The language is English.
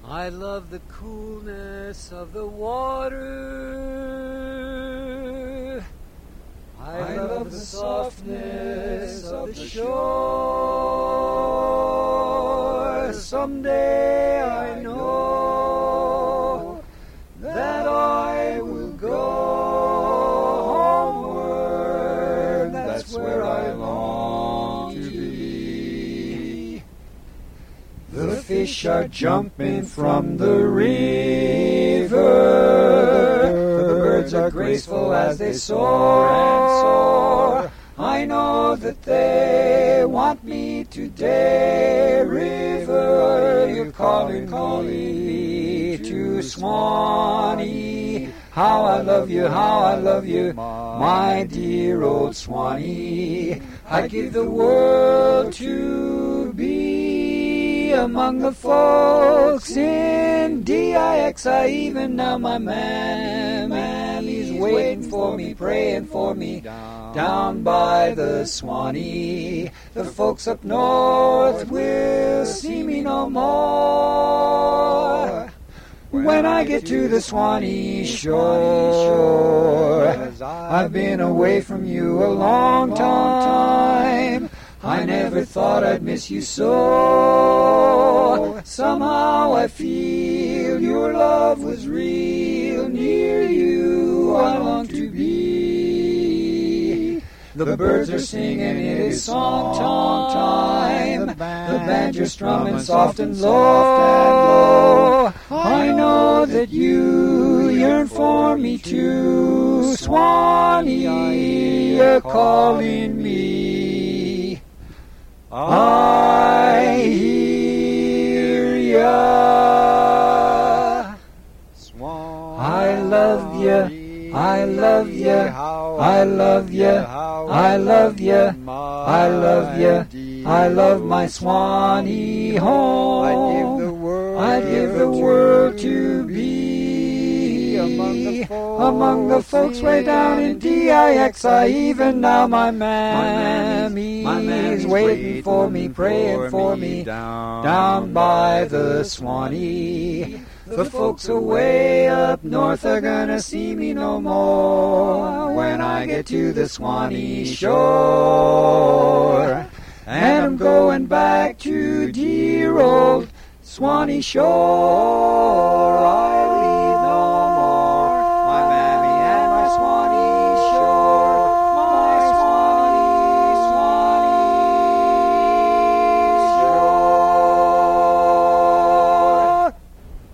I love the coolness of the water. I love the softness of the shore. Someday I know that I will go homeward. That's where I long to be. The fish are jumping from the river. The birds are graceful as they soar and soar. I know that they want me today. River, you're calling me to Swanee. How I love you, my dear old Swanee. I'd give the world to be among the folks in Dixie. Even now my man, he's waiting for me, praying for me down by the Swanee. The folks up north will see me no more when I get to the Swanee shore. I've been away from you a long time. I never thought I'd miss you so. Somehow I feel your love was real. Near you I long to be. The birds are singing, it is song time. The banjo strumming soft and low. I know that you yearn for me too. Swanee, you're calling me. I hear ya. I love ya, I love ya, I love ya, I love ya, I love ya, I love my Swanee home. I'd give the world to be among the folks way down in Dixie. Even now my mammy's waiting for me, praying for me down by the Swanee. The folks away up north are gonna see me no more when I get to the Swanee shore. And I'm going back to dear old Swanee shore. I'll leave no more my mammy and my Swanee shore.